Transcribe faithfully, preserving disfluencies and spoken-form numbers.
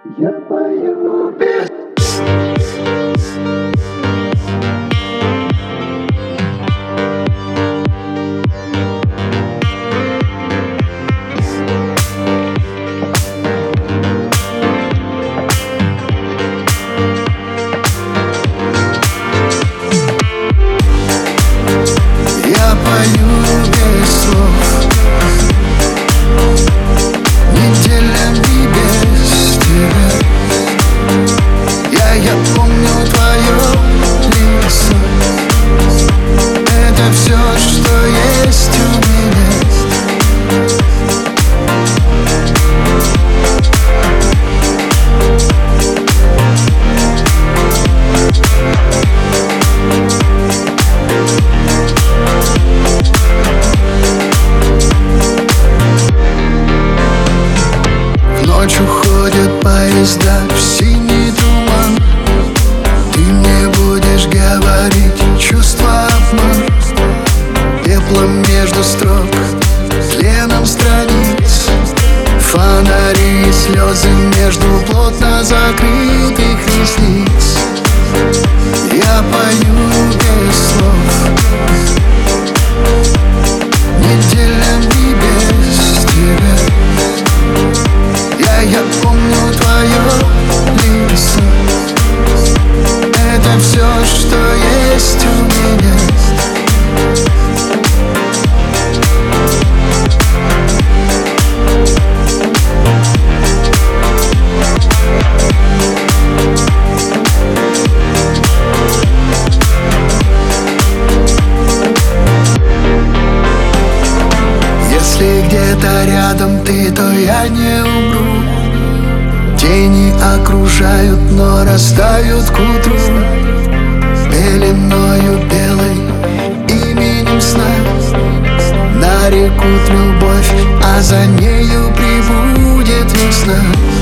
Я пою без... Я пою без слов, неделями без тебя. Я, я помню твое лицо. Это все, что есть у меня. Ночью ходят поезда в синий туман. Ты мне будешь говорить чувства обман. Пеплом между строк, тленом страниц, фонари и слезы между плотно закрытых ресниц. Я пою без слов, неделями без тебя. Я, я помню твое лицо. Это все, что есть у меня. Если где-то рядом ты, то я не умру. Тени окружают, но растают к утру. Пеленою белой, именем сна нарекут любовь, а за нею прибудет весна.